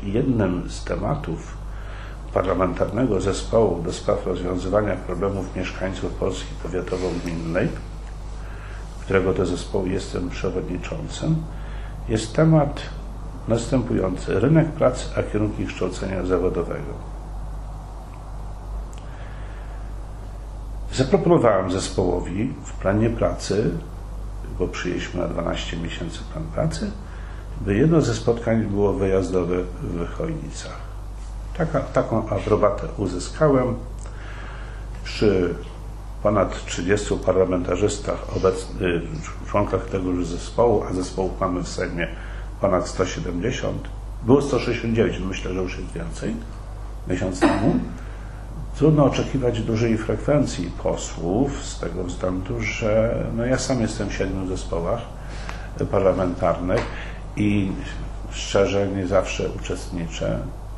jednym z tematów Parlamentarnego Zespołu do spraw rozwiązywania problemów mieszkańców Polski powiatowo-gminnej, którego to zespołu jestem przewodniczącym, jest temat następujący: rynek pracy, a kierunki kształcenia zawodowego. Zaproponowałem zespołowi w planie pracy, bo przyjęliśmy na 12 miesięcy plan pracy, by jedno ze spotkań było wyjazdowe w Chojnicach. Taką aprobatę uzyskałem. Przy ponad 30 parlamentarzystach, członkach tegoż zespołu, a zespołów mamy w Sejmie ponad 170, było 169, myślę, że już jest więcej, miesiąc temu. Trudno oczekiwać dużej frekwencji posłów z tego względu, że ja sam jestem w 7 zespołach parlamentarnych i szczerze nie zawsze uczestniczę